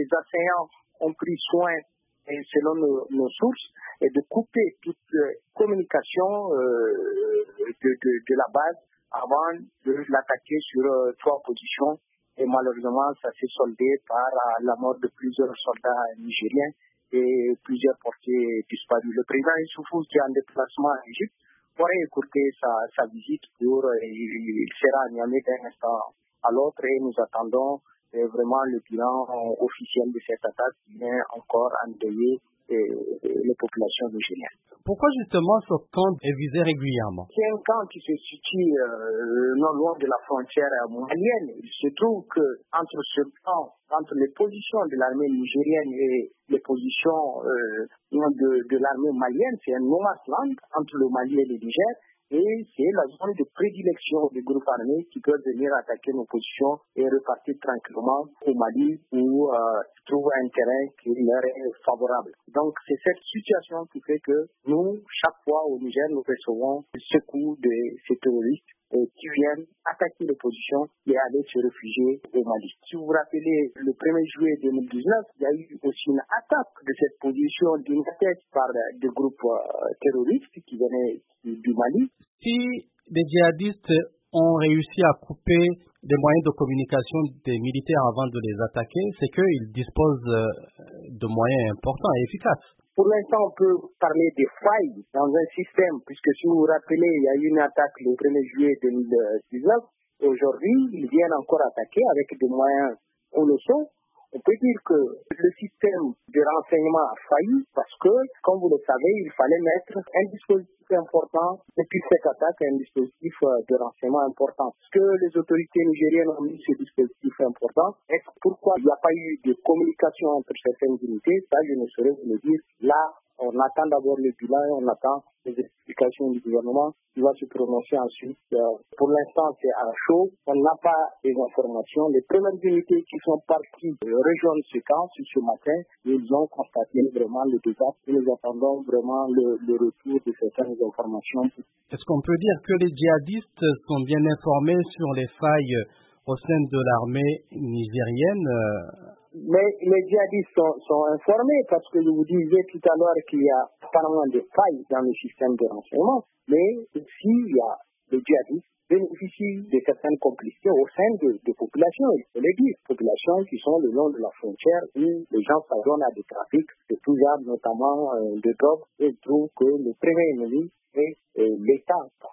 les assaillants ont pris soin, et selon nos sources, et de couper toute communication de la base avant de l'attaquer sur 3 positions. Et malheureusement, ça s'est soldé par la mort de plusieurs soldats nigériens et plusieurs portés disparus. Le président Issoufou, qui est en déplacement en Égypte, pourrait écouter sa visite il sera à Niamey d'un instant à l'autre et nous attendons vraiment le bilan officiel de cette attaque qui vient encore endeuiller les populations nigériennes. Pourquoi justement ce camp est visé régulièrement? C'est un camp qui se situe non loin de la frontière malienne. Il se trouve que entre les positions de l'armée nigérienne et les positions de l'armée malienne, c'est un no-man's land entre le Mali et le Niger. Et c'est la zone de prédilection des groupes armés qui peuvent venir attaquer nos positions et repartir tranquillement au Mali où ils trouvent un terrain qui leur est favorable. Donc c'est cette situation qui fait que nous, chaque fois au Niger, nous recevons le secours de ces terroristes qui viennent attaquer les positions et aller se réfugier au Mali. Si vous vous rappelez, le 1er juillet 2019, il y a eu aussi une attaque de cette position d'une tête par des groupes terroristes qui venaient du Mali. Si les djihadistes ont réussi à couper des moyens de communication des militaires avant de les attaquer, c'est qu'ils disposent de moyens importants et efficaces. Pour l'instant, on peut parler des failles dans un système, puisque si vous vous rappelez, il y a eu une attaque le 1er juillet 2019. Aujourd'hui, ils viennent encore attaquer avec des moyens colossaux. On peut dire que le système de renseignement a failli parce que, comme vous le savez, il fallait mettre un dispositif important depuis cette attaque, un dispositif de renseignement important. Est-ce que les autorités nigériennes ont mis ce dispositif important? Pourquoi il n'y a pas eu de communication entre certaines unités? Ça, je ne saurais vous le dire. Là, on attend d'abord le bilan et on attend les explications du gouvernement qui va se prononcer ensuite. Pour l'instant, c'est à chaud. On n'a pas les informations. Les premières unités qui sont parties rejoindre ce camp ce matin, ils ont constaté vraiment le désastre et nous attendons vraiment le retour de certaines informations. Est-ce qu'on peut dire que les djihadistes sont bien informés sur les failles au sein de l'armée nigérienne? Mais les djihadistes sont informés parce que je vous disais tout à l'heure qu'il y a apparemment des failles dans le système de renseignement, mais aussi il y a les djihadistes bénéficient de certaines complicités au sein des populations, il faut le dire, populations qui sont le long de la frontière où les gens s'adonnent à des trafics de tout genre, notamment de drogue, et ils trouvent que le premier ennemi est l'État.